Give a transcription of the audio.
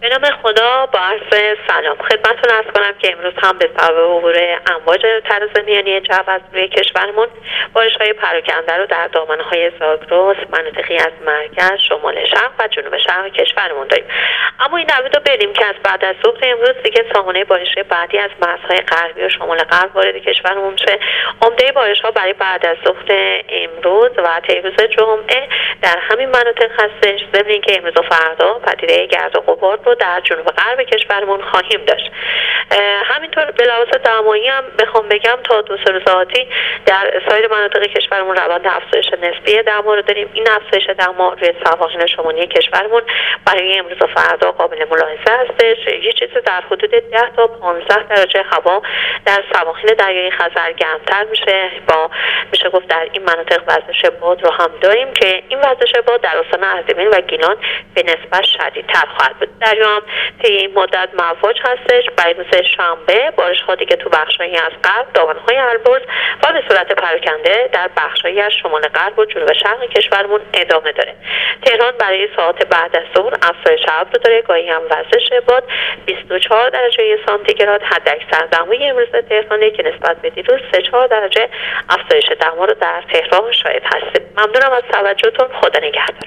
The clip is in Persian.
به نام خدا، با عرض سلام خدمتتون عرض کنم که امروز هم به سبب عبور امواج تراز میانی جو از روی کشورمون بارش‌های پراکنده رو در دامنه‌های زاگرس، مناطقی از مرکز، شمال شرق و جنوب شرق کشورمون داریم. اما این امید رو بریم که از بعد از ظهر امروز دیگه سامانه بارش‌های بعدی از مرزهای غربی و شمال غرب وارد کشورمون شه. عمده بارش‌ها برای بعد از ظهر امروز و تا روز جمعه در همین مناطق هستش، ضمن اینکه امروز و فردا پدیده گرد و غبار رو در جنوب غرب کشورمون خواهیم داشت. همینطور به لحاظ دمایی هم بخوام بگم تا 2 روز آتی در سایر مناطق کشورمون روند افزایش نسبی دما رو داریم. این افزایش دما روی سواحل شمالی کشورمون برای امروز و فردا قابل ملاحظه هستش. یه چیز در حدود 10 تا 15 درجه هوا در سواحل دریای خزر گرمتر میشه. میشه گفت در این مناطق وزش باد رو هم داریم که این وزش باد در استان اردبیل و گیلان به نسبت شدیدتر خواهد بود. دریا هم طی این مدت مواج هستش. برای روز شنبه بارش‌ها دیگه تو بخش‌هایی از غرب، دامنه‌های البرز و به صورت پراکنده در بخش‌هایی از شمال غرب و جنوب شرق کشورمون ادامه داره. تهران برای ساعات بعد از ظهر افزایش ابر داره، گاهی هم وزش باد 24 درجه سانتیگراد حداکثر دمای امروز تهرانه که نسبت به دیروز 3-4 درجه افزایش دما رو در تهران شاهد هستیم. ممنونم از توجهتون. خدا نگهدار.